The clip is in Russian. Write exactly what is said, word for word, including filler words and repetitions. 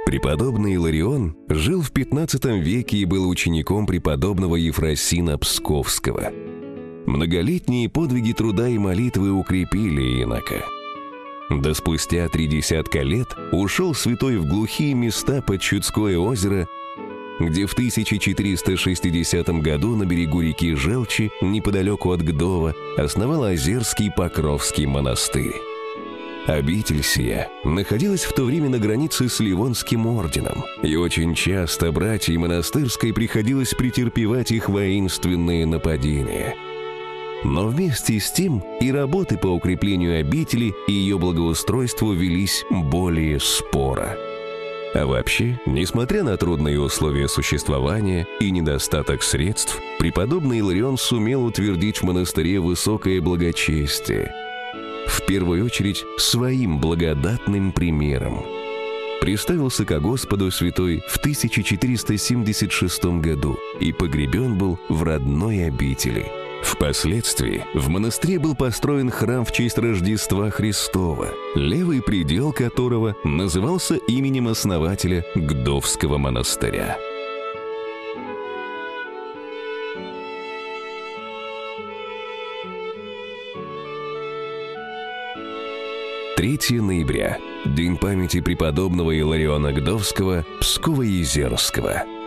Преподобный Иларион жил в пятнадцатом веке и был учеником преподобного Ефросина Псковского. Многолетние подвиги труда и молитвы укрепили инока. Да спустя три десятка лет ушел святой в глухие места под Чудское озеро, где в тысяча четыреста шестидесятом году на берегу реки Желчи, неподалеку от Гдова, основал Озерский Покровский монастырь. Обитель сия находилась в то время на границе с Ливонским орденом, и очень часто братьям монастырской приходилось претерпевать их воинственные нападения. Но вместе с тем и работы по укреплению обители и ее благоустройству велись более споро. А вообще, несмотря на трудные условия существования и недостаток средств, преподобный Иларион сумел утвердить в монастыре высокое благочестие, в первую очередь своим благодатным примером. Приставился ко Господу святой в тысяча четыреста семьдесят шестом году и погребен был в родной обители. Впоследствии в монастыре был построен храм в честь Рождества Христова, левый предел которого назывался именем основателя Гдовского монастыря. третьего ноября – День памяти преподобного Илариона Гдовского, Псково-Езерского.